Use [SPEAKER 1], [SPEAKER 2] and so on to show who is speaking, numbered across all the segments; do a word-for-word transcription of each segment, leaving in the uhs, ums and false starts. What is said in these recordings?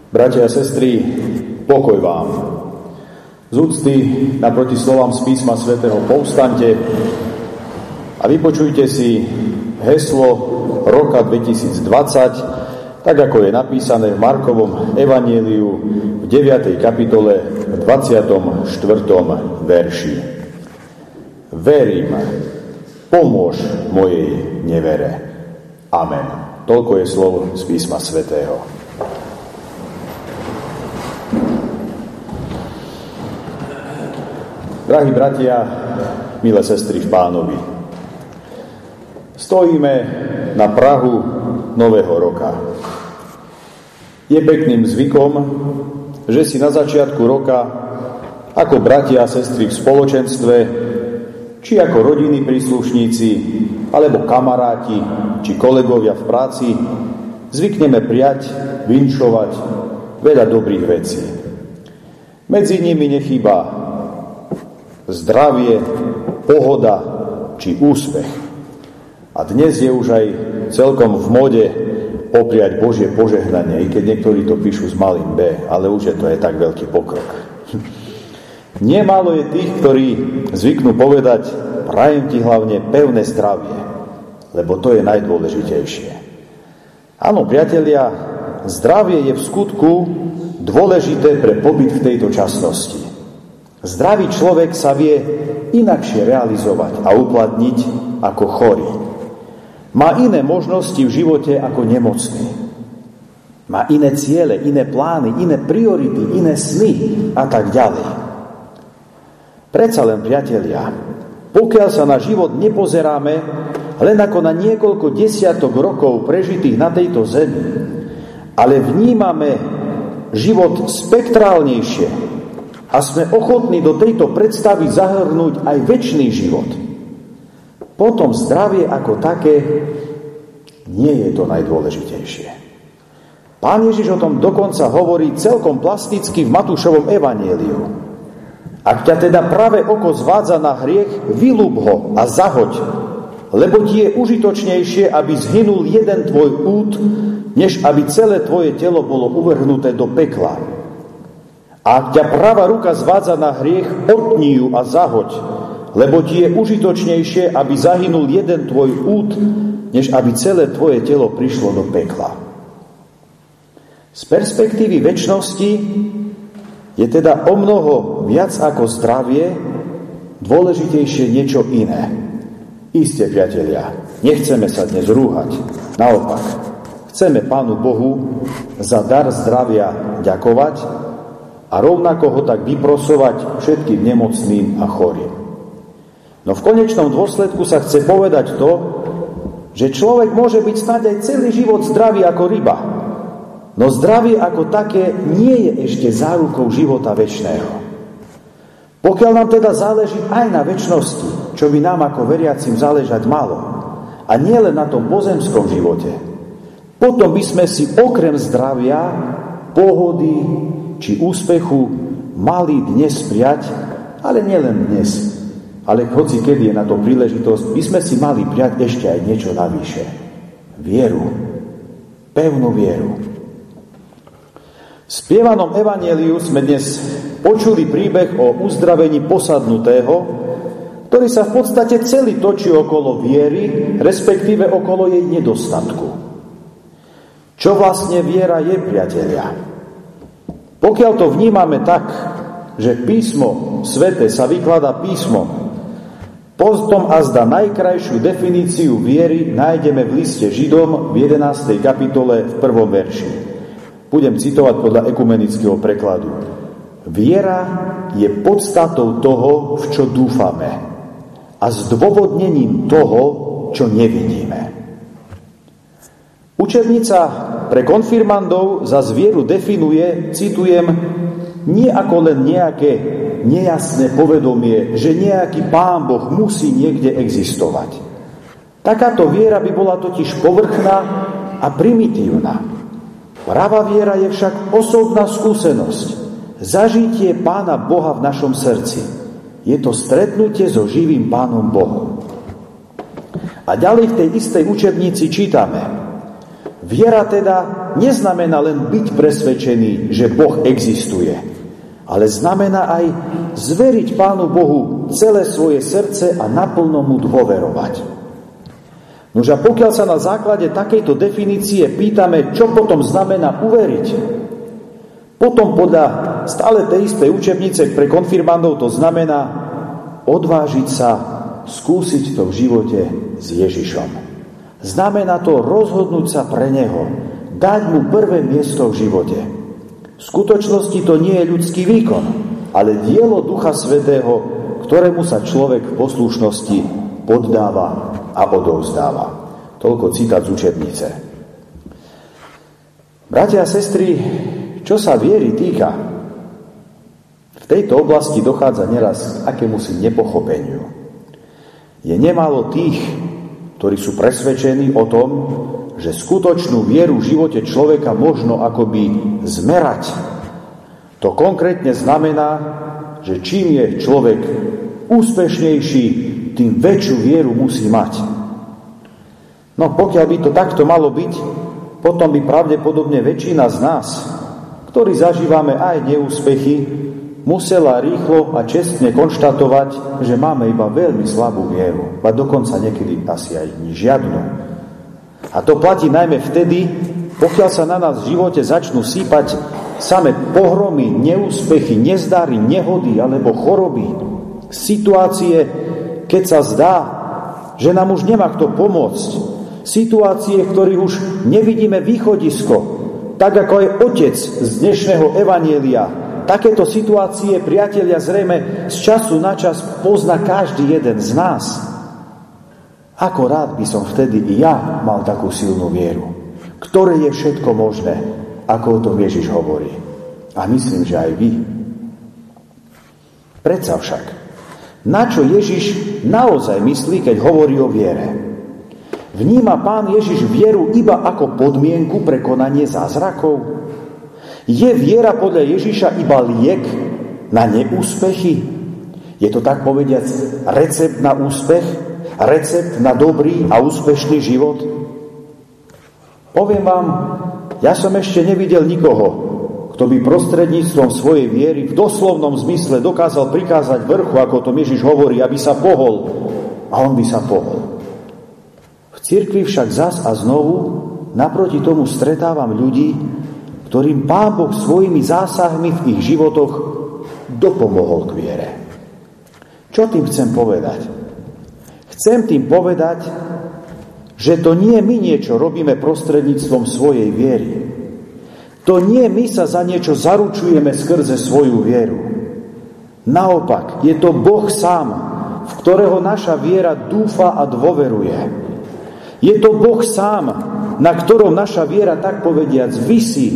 [SPEAKER 1] Bratia a sestry, pokoj vám. Z úcty naproti slovám z písma svätého povstaňte a vypočujte si heslo roka dvetisícdvadsať, tak ako je napísané v Markovom evanjeliu v deviatej kapitole v dvadsiatom štvrtom verši. Verím, pomôž mojej nevere. Amen. Toľko je slov z písma svätého. Drahí bratia, milé sestry v Pánovi, stojíme na prahu nového roka. Je pekným zvykom, že si na začiatku roka ako bratia a sestry v spoločenstve, či ako rodinní príslušníci, alebo kamaráti, či kolegovia v práci, zvykneme prijať, vinšovať veľa dobrých vecí. Medzi nimi nechýba zdravie, pohoda či úspech. A dnes je už aj celkom v mode popriať Božie požehnanie, i keď niektorí to píšu s malým B, ale už je to aj tak veľký pokrok. Nemálo je tých, ktorí zvyknú povedať: prajem ti hlavne pevné zdravie, lebo to je najdôležitejšie. Áno, priatelia, zdravie je v skutku dôležité pre pobyt v tejto časnosti. Zdravý človek sa vie inakšie realizovať a uplatniť ako chorý. Má iné možnosti v živote ako nemocný. Má iné ciele, iné plány, iné priority, iné sny a tak ďalej. Predsa len, priatelia, pokiaľ sa na život nepozeráme len ako na niekoľko desiatok rokov prežitých na tejto zemi, ale vnímame život spektrálnejšie a sme ochotní do tejto predstavy zahrnúť aj večný život, potom zdravie ako také nie je to najdôležitejšie. Pán Ježiš o tom dokonca hovorí celkom plasticky v Matúšovom evanjeliu. Ak ťa teda pravé oko zvádza na hriech, vyľúb ho a zahoď, lebo ti je užitočnejšie, aby zhynul jeden tvoj út, než aby celé tvoje telo bolo uvrhnuté do pekla. A ak ťa pravá ruka zvádza na hriech, otni ju a zahoď, lebo ti je užitočnejšie, aby zahynul jeden tvoj út, než aby celé tvoje telo prišlo do pekla. Z perspektívy večnosti je teda o mnoho viac ako zdravie dôležitejšie niečo iné. Isté, priatelia, nechceme sa dnes rúhať. Naopak, chceme Pánu Bohu za dar zdravia ďakovať a rovnako ho tak vyprosovať všetkým nemocným a chorým. No v konečnom dôsledku sa chce povedať to, že človek môže byť snáď aj celý život zdravý ako ryba. No zdravie ako také nie je ešte zárukou života večného. Pokiaľ nám teda záleží aj na večnosti, čo by nám ako veriacim záležať malo, a nie len na tom pozemskom živote, potom by sme si okrem zdravia, pohody či úspechu mali dnes prijať, ale nielen dnes, ale hoci kedy je na to príležitosť, by sme si mali prijať ešte aj niečo navyše. Vieru. Pevnú vieru. V spievanom evanjeliu sme dnes počuli príbeh o uzdravení posadnutého, ktorý sa v podstate celý točí okolo viery, respektíve okolo jej nedostatku. Čo vlastne viera je, priatelia? Pokiaľ to vnímame tak, že písmo sväté sa vykladá písmom, potom azda najkrajšiu definíciu viery nájdeme v liste Židom v jedenástej kapitole v prvom verši. Budem citovať podľa ekumenického prekladu. Viera je podstatou toho, v čo dúfame, a zdôvodnením toho, čo nevidíme. Učebnica pre konfirmandov za vieru definuje, citujem, nie ako len nejaké nejasné povedomie, že nejaký Pán Boh musí niekde existovať. Takáto viera by bola totiž povrchná a primitívna. Pravá viera je však osobná skúsenosť, zažitie Pána Boha v našom srdci. Je to stretnutie so živým Pánom Bohom. A ďalej v tej istej učebnici čítame: viera teda neznamená len byť presvedčený, že Boh existuje, ale znamená aj zveriť Pánu Bohu celé svoje srdce a naplno mu dôverovať. Nože pokiaľ sa na základe takejto definície pýtame, čo potom znamená uveriť, potom podľa stále tej istej učebnice pre konfirmandov to znamená odvážiť sa skúsiť to v živote s Ježišom. Znamená to rozhodnúť sa pre Neho, dať mu prvé miesto v živote. V skutočnosti to nie je ľudský výkon, ale dielo Ducha Svätého, ktorému sa človek v poslušnosti poddáva a odovzdáva. Toľko citát z učebnice. Bratia a sestry, čo sa viery týka, v tejto oblasti dochádza neraz k akémusi nepochopeniu. Je nemálo tých, ktorí sú presvedčení o tom, že skutočnú vieru v živote človeka možno akoby zmerať. To konkrétne znamená, že čím je človek úspešnejší, tým väčšiu vieru musí mať. No pokiaľ by to takto malo byť, potom by pravdepodobne väčšina z nás, ktorí zažívame aj neúspechy, musela rýchlo a čestne konštatovať, že máme iba veľmi slabú vieru, a dokonca niekedy asi aj žiadnu. A to platí najmä vtedy, pokiaľ sa na nás v živote začnú sípať same pohromy, neúspechy, nezdary, nehody alebo choroby, situácie, keď sa zdá, že nám už nemá kto pomôcť, situácie, v ktorých už nevidíme východisko, tak ako aj otec z dnešného evanjelia. Takéto situácie, priatelia, zrejme z času na čas pozná každý jeden z nás. Ako rád by som vtedy i ja mal takú silnú vieru, ktoré je všetko možné, ako o tom Ježiš hovorí. A myslím, že aj vy. Predsa však, na čo Ježiš naozaj myslí, keď hovorí o viere? Vníma Pán Ježiš vieru iba ako podmienku pre konanie zázrakov? Je viera podľa Ježiša iba liek na neúspechy? Je to tak povediac recept na úspech? Recept na dobrý a úspešný život? Poviem vám, ja som ešte nevidel nikoho, kto by prostredníctvom svojej viery v doslovnom zmysle dokázal prikázať vrchu, ako to Ježiš hovorí, aby sa pohol, a on by sa pohol. V cirkvi však zas a znovu naproti tomu stretávam ľudí, ktorým Pán Boh svojimi zásahmi v ich životoch dopomohol k viere. Čo tým chcem povedať? Chcem tým povedať, že to nie my niečo robíme prostredníctvom svojej viery. To nie my sa za niečo zaručujeme skrze svoju vieru. Naopak, je to Boh sám, v ktorého naša viera dúfa a dôveruje. Je to Boh sám, na ktorom naša viera, tak povediac, visí.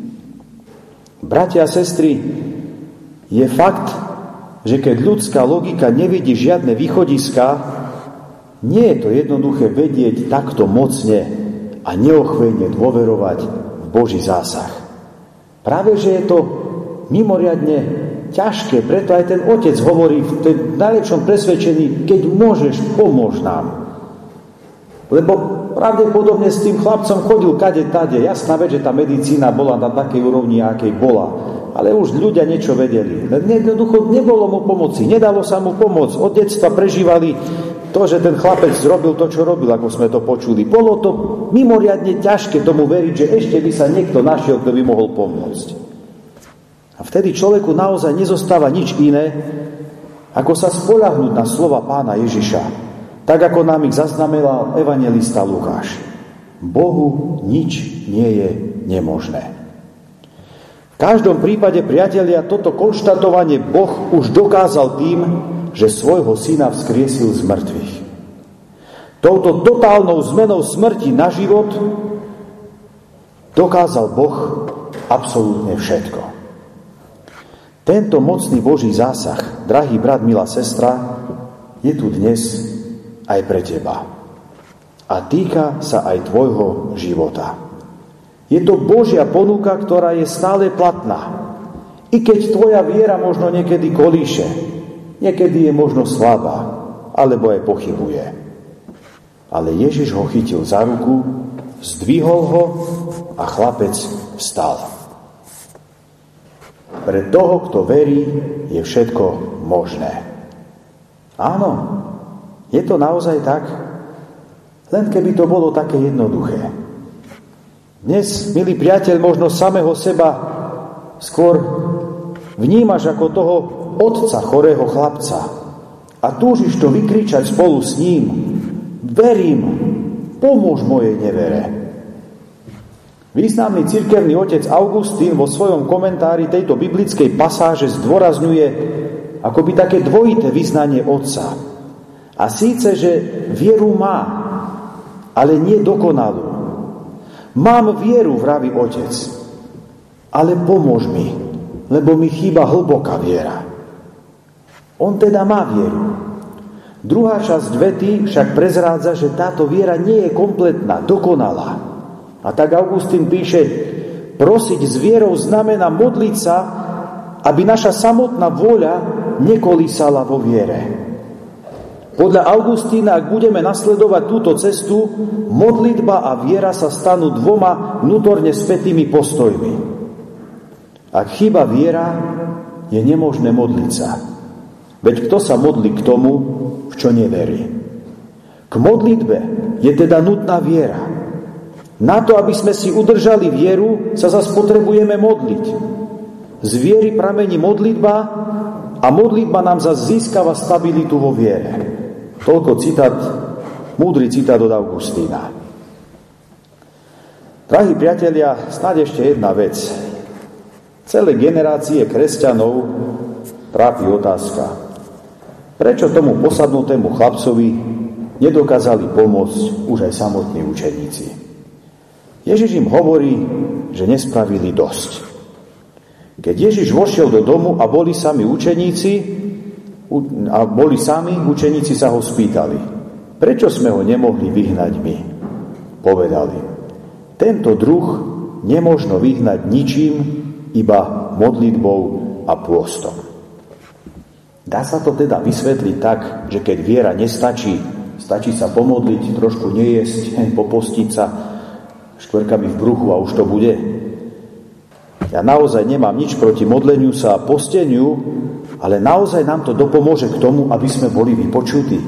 [SPEAKER 1] Bratia a sestry, je fakt, že keď ľudská logika nevidí žiadne východiska, nie je to jednoduché vedieť takto mocne a neochvejne dôverovať v Boží zásah. Práve, že je to mimoriadne ťažké, preto aj ten otec hovorí v tej najlepšom presvedčení, keď môžeš, pomôž nám. Lebo pravdepodobne s tým chlapcom chodil kade tade. Jasná vec, že tá medicína bola na takej úrovni, akej bola. Ale už ľudia niečo vedeli. Jednoducho nebolo mu pomoci, nedalo sa mu pomôcť. Od detstva prežívali to, že ten chlapec zrobil to, čo robil, ako sme to počuli. Bolo to mimoriadne ťažké tomu veriť, že ešte by sa niekto našiel, kto by mohol pomôcť. A vtedy človeku naozaj nezostáva nič iné, ako sa spoľahnúť na slova Pána Ježiša. Tak, ako nám ich zaznamenal evanjelista Lukáš. Bohu nič nie je nemožné. V každom prípade, priatelia, toto konštatovanie Boh už dokázal tým, že svojho syna vzkriesil z mŕtvych. Touto totálnou zmenou smrti na život dokázal Boh absolútne všetko. Tento mocný Boží zásah, drahý brat, milá sestra, je tu dnes aj pre teba. A týka sa aj tvojho života. Je to Božia ponuka, ktorá je stále platná. I keď tvoja viera možno niekedy kolíše, niekedy je možno slabá, alebo aj pochybuje. Ale Ježiš ho chytil za ruku zdvihol ho a chlapec vstal. Pre toho, kto verí, je všetko možné. Áno, je to naozaj tak, len keby to bolo také jednoduché. Dnes, milý priateľ, možno samého seba skôr vnímaš ako toho otca chorého chlapca a túžiš to vykričať spolu s ním. Verím, pomôž mojej nevere. Významný cirkevný otec Augustín vo svojom komentári tejto biblickej pasáže zdôrazňuje akoby také dvojité vyznanie otca. A síce, že vieru má, ale nie dokonalú. Mám vieru, vraví otec, ale pomôž mi, lebo mi chýba hlboká viera. On teda má vieru. Druhá časť vety však prezrádza, že táto viera nie je kompletná, dokonalá. A tak Augustín píše, prosiť s vierou znamená modliť sa, aby naša samotná vôľa nekolísala vo viere. Podľa Augustína, ak budeme nasledovať túto cestu, modlitba a viera sa stanú dvoma vnútorne spätými postojmi. Ak chýba viera, je nemožné modliť sa. Veď kto sa modlí k tomu, v čo neverí? K modlitbe je teda nutná viera. Na to, aby sme si udržali vieru, sa zas potrebujeme modliť. Z viery pramení modlitba a modlitba nám zas získava stabilitu vo viere. Toľko citát, múdry citát od Augustína. Drahí priatelia, snáď ešte jedna vec. Celé generácie kresťanov trápi otázka. Prečo tomu posadnutému chlapcovi nedokázali pomôcť už aj samotní učeníci? Ježiš im hovorí, že nespravili dosť. Keď Ježiš vošiel do domu a boli sami učeníci, a boli sami, učeníci sa ho spýtali, prečo sme ho nemohli vyhnať my? Povedali, tento druh nemožno vyhnať ničím, iba modlitbou a pôstom. Dá sa to teda vysvetliť tak, že keď viera nestačí, stačí sa pomodliť, trošku nejesť, popostiť sa škvrkami v bruchu a už to bude. Ja naozaj nemám nič proti modleniu sa a posteniu, ale naozaj nám to dopomôže k tomu, aby sme boli vypočutí.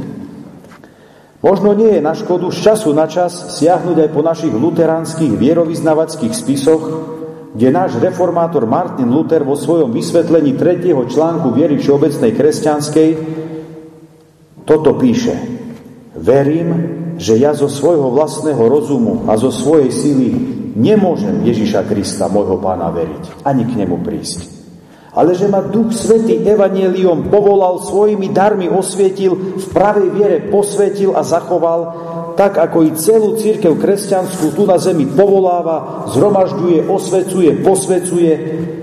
[SPEAKER 1] Možno nie je na škodu z času na čas siahnuť aj po našich luteránskych vierovyznavačských spisoch, kde náš reformátor Martin Luther vo svojom vysvetlení tretieho článku viery všeobecnej kresťanskej toto píše. Verím, že ja zo svojho vlastného rozumu a zo svojej sily nemôžem Ježiša Krista, môjho Pána, veriť, ani k nemu prísť. Ale že ma Duch Svätý evanjeliom povolal, svojimi darmi osvietil, v pravej viere posvetil a zachoval, tak ako i celú cirkev kresťanskú tu na zemi povoláva, zhromažďuje, osvecuje, posvecuje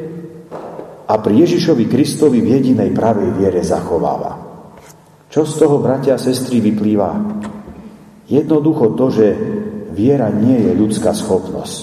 [SPEAKER 1] a pri Ježišovi Kristovi v jedinej pravej viere zachováva. Čo z toho, bratia a sestry, vyplýva? Jednoducho to, že viera nie je ľudská schopnosť.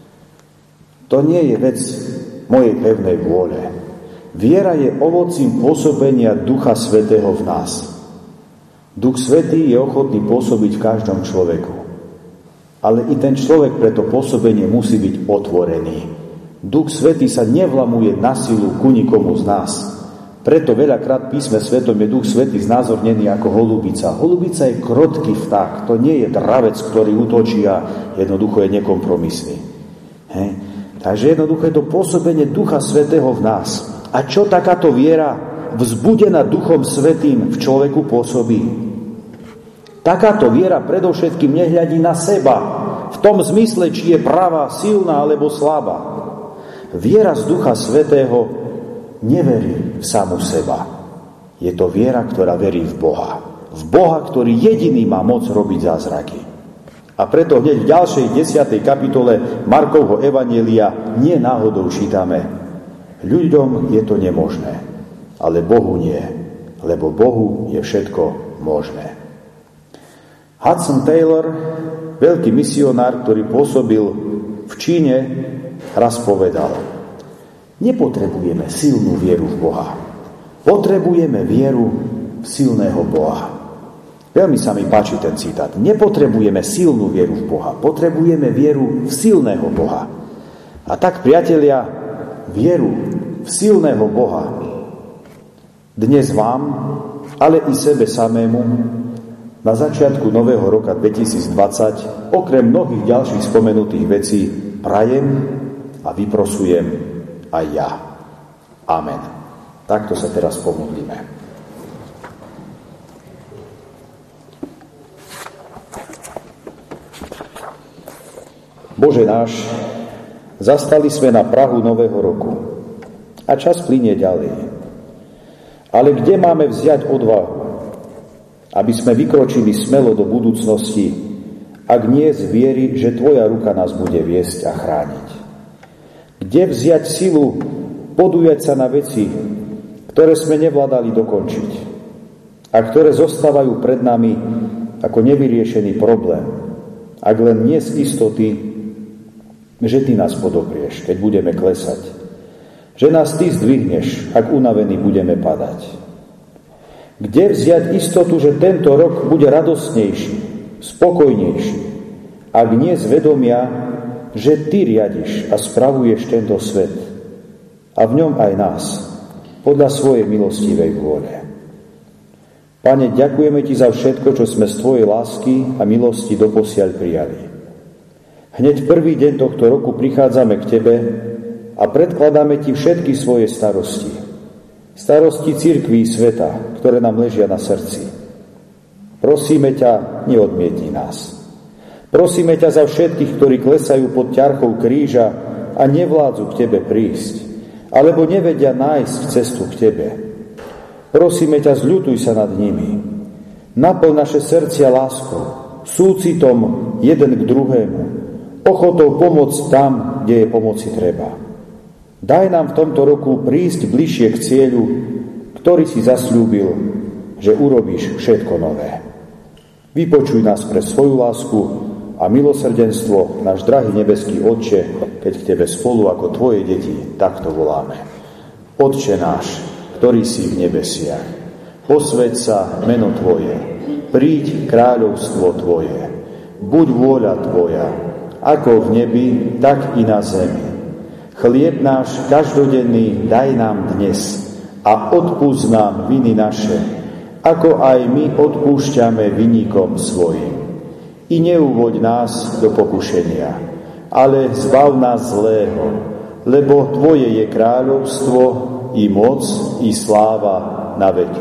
[SPEAKER 1] To nie je vec mojej pevnej vôle. Viera je ovocím pôsobenia Ducha Svätého v nás. Duch Svätý je ochotný pôsobiť v každom človeku. Ale i ten človek pre to pôsobenie musí byť otvorený. Duch Svätý sa nevlamuje na silu ku nikomu z nás. Preto veľakrát v písme Svetom je Duch Svätý znázornený ako holubica. Holubica je krotký vták, to nie je dravec, ktorý útočí a jednoducho je nekompromisný. Hej. Takže jednoducho je to pôsobenie Ducha Svätého v nás. A čo takáto viera vzbudená Duchom Svätým v človeku pôsobí? Takáto viera predovšetkým nehľadí na seba, v tom zmysle, či je pravá, silná alebo slabá. Viera z Ducha Svätého neverí v samu seba. Je to viera, ktorá verí v Boha. V Boha, ktorý jediný má moc robiť zázraky. A preto hneď v ďalšej desiatej kapitole Markovho evanjelia nie náhodou čítame: ľuďom je to nemožné, ale Bohu nie, lebo Bohu je všetko možné. Hudson Taylor, veľký misionár, ktorý pôsobil v Číne, raz povedal: nepotrebujeme silnú vieru v Boha. Potrebujeme vieru v silného Boha. Veľmi sa mi páči ten citát. Nepotrebujeme silnú vieru v Boha, potrebujeme vieru v silného Boha. A tak, priatelia, vieru v silného Boha dnes vám, ale i sebe samému na začiatku nového roka dvetisícdvadsať, okrem mnohých ďalších spomenutých vecí, prajem a vyprosujem aj ja. Amen. Takto sa teraz pomodlíme. Bože náš, zastali sme na prahu nového roku a čas plynie ďalej. Ale kde máme vziať odvahu, aby sme vykročili smelo do budúcnosti, ak nie z viery, že Tvoja ruka nás bude viesť a chrániť? Kde vziať silu podujať sa na veci, ktoré sme nevládali dokončiť a ktoré zostávajú pred nami ako nevyriešený problém, ak len nie z istoty, že Ty nás podoprieš, keď budeme klesať, že nás Ty zdvihneš, ak unavení budeme padať. Kde vziať istotu, že tento rok bude radostnejší, spokojnejší, ak nie z vedomia, že Ty riadiš a spravuješ tento svet a v ňom aj nás, podľa svojej milostivej vôle. Pane, ďakujeme Ti za všetko, čo sme z Tvojej lásky a milosti doposiaľ prijali. Hneď prvý deň tohto roku prichádzame k Tebe a predkladáme Ti všetky svoje starosti. Starosti cirkví sveta, ktoré nám ležia na srdci. Prosíme ťa, neodmietni nás. Prosíme ťa za všetkých, ktorí klesajú pod ťarchou kríža a nevládzu k Tebe prísť, alebo nevedia nájsť cestu k Tebe. Prosíme ťa, zľutuj sa nad nimi. Naplň naše srdcia láskou, súcitom jeden k druhému, ochotou pomôcť tam, kde je pomoci treba. Daj nám v tomto roku prísť bližšie k cieľu, ktorý si zasľúbil, že urobíš všetko nové. Vypočuj nás pre svoju lásku a milosrdenstvo, náš drahý nebeský Otče, keď k Tebe spolu ako Tvoje deti takto voláme. Otče náš, ktorý si v nebesiach, posväť sa meno Tvoje, príď kráľovstvo Tvoje, buď vôľa Tvoja, ako v nebi, tak i na zemi. Chlieb náš každodenný daj nám dnes a odpusť nám viny naše, ako aj my odpúšťame vinníkom svojim. I neuvoď nás do pokušenia, ale zbav nás zlého, lebo Tvoje je kráľovstvo, i moc, i sláva na veky.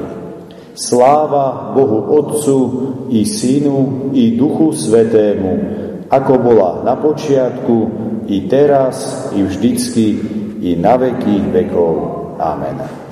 [SPEAKER 1] Sláva Bohu Otcu, i Synu, i Duchu Svätému, ako bola na počiatku, i teraz, i vždycky, i na veky vekov. Amen.